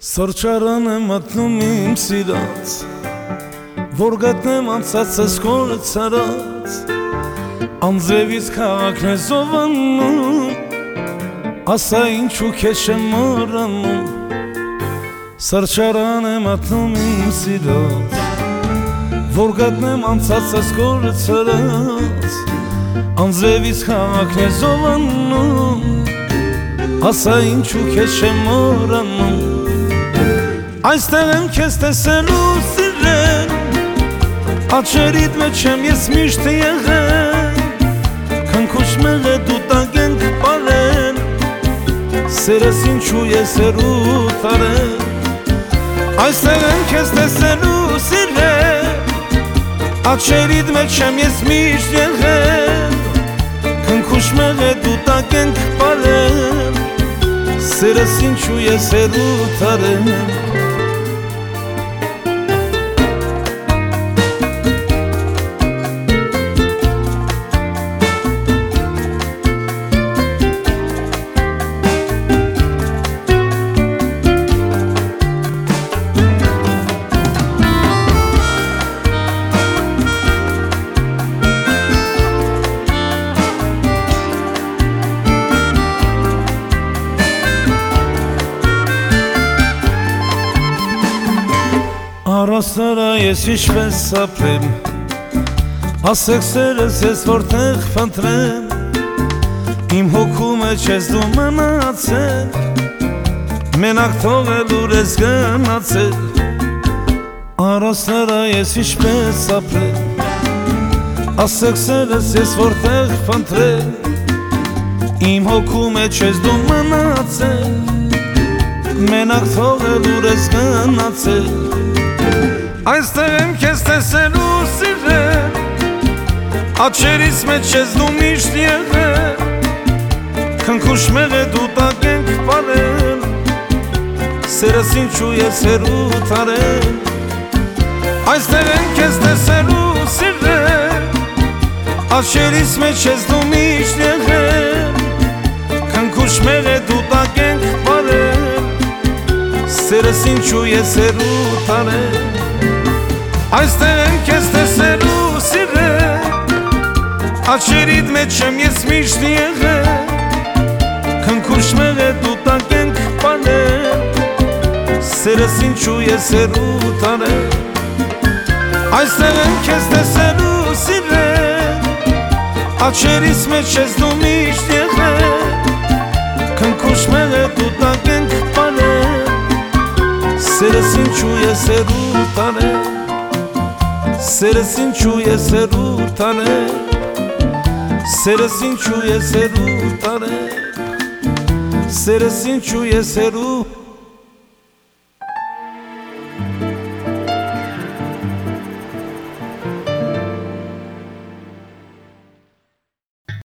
Սրճարան եմ մտնում իմ սիրած, որ գտնեմ անցածս կորը ցարած, անձրևից քաղաքն է զովանում, ասա ինչու քեզ չեմ մոռանում։ Սրճարան եմ մտնում իմ սիրած, որ գտնեմ անցածս կորը ցարած, անձրևից քաղաքն է զովանում, ասա ինչու քեզ չեմ մոռանում։ Այստեղ եմ քեզ տեսելու սիրել, աչերիդ մեջ եմ ես միշտ եղել, քնքուշ մեղե դու տակ ենք պարել, սերս ինչու ես հեռու տարել։ Այստեղ եմ քեզ տեսելու սիրել, աչերիդ մեջ եմ ես միշտ եղել, քնքուշ մեղե դու տակ ենք պարել, սերս ինչու ես հեռու տարել։ Առաստարա ես ինչպես սապրեմ, ասեք սերս ես որտեղ փնտրեմ, իմ հոգու մեջ ես դու մնացել, մենակ թողելուր ես գնացել։ Առաստարա ես ինչպես սապրեմ, ասեք սերս ես որտեղ փնտրեմ, իմ հոգու մեջ ես դու մնացել, մենակ թողելուր ես գնացել։ Այստեղ եմ քեզ տեսելու սիրել, աչերիս մեջ ես դու միշտ եղել, քնքուշ մեղե դու տակ ենք պարել, սերս ինչու ես հեռու տարել։ Այստեղ եմ քեզ տեսելու սիրել, աչերիս մեջ ես դու միշտ եղել, քնքուշ մեղե դու տակ ենք պարել, սերս ինչու ես հեռու տարել։ Այստեղ եմ քեզ տեսելու սիրել, աչերիդ մեջ եմ ես միշտ եղել, քնքուշ մեղե դու տակ ենք պարել, սերս ինչու ես հեռու տարել։ Այստեղ եմ քեզ տեսելու սիրել, աչերիս մեջ ես դու միշտ եղել, քնքուշ մեղե դու տակ ենք պարել, սերս ինչու ես հեռու տարել, սերս ինչու ես հեռու տարել, սերս ինչու ես հեռու տարել, սերս ինչու ես հեռու